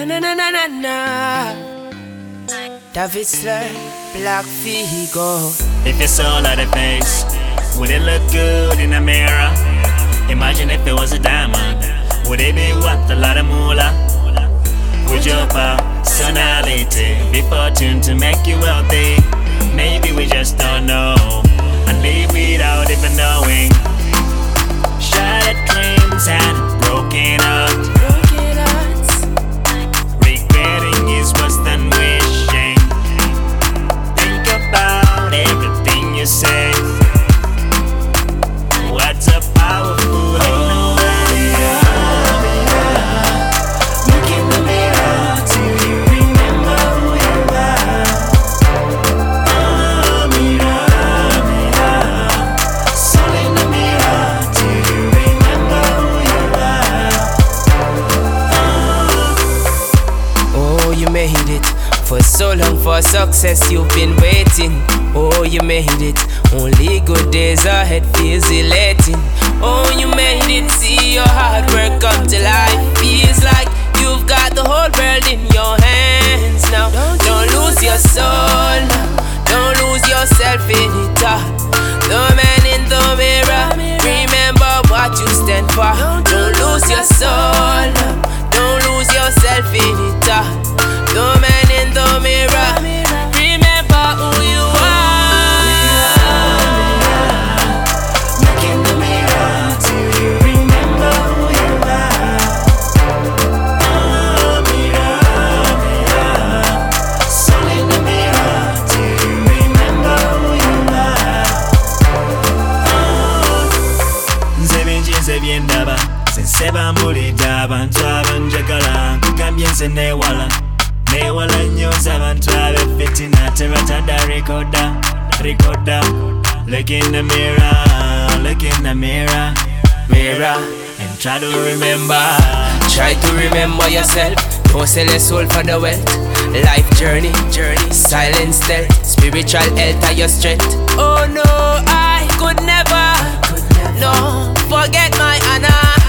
na na na na na. David Slur, Black Figo. If you saw that face, would it look good in the mirror? Imagine if it was a diamond, would it be worth a lot of moolah? Would your personality be fortunate to make you wealthy? Maybe we just don't know, and live without even knowing. Shattered dreams and broken hearts. Regretting is worse than wishing. Think about everything you say. What's a powerful Look in the mirror till you remember who you are. Mirror, mirror. Soul in the mirror till you remember who you are. Oh, you made it. For so long for success you've been waiting. Oh, you made it. Only good days ahead feels elating. Oh, you made it. See your hard work come to life. Feels like you've got the whole world in your hands now. Don't lose your soul now. Don't lose yourself in it. The man in the mirror, remember what you stand for. Don't lose your soul now. Don't lose yourself in it. The man in the mirror, remember who you are. Look in the mirror till you remember who you are. Mirror, mirror. Soul in the mirror till you remember who you are. Nze binjize byendaba sense bambulidde abantu abanjagala nkugambye nze neewala nnyo abantu ab'effitina tebatadda rekoda. Look in the mirror, look in the mirror, mirror, and try to remember. Try to remember yourself. Don't sell your soul for the wealth. Life journey, silent stealth. Spiritual health are your strength. Oh no, I could never. No, forget my honor.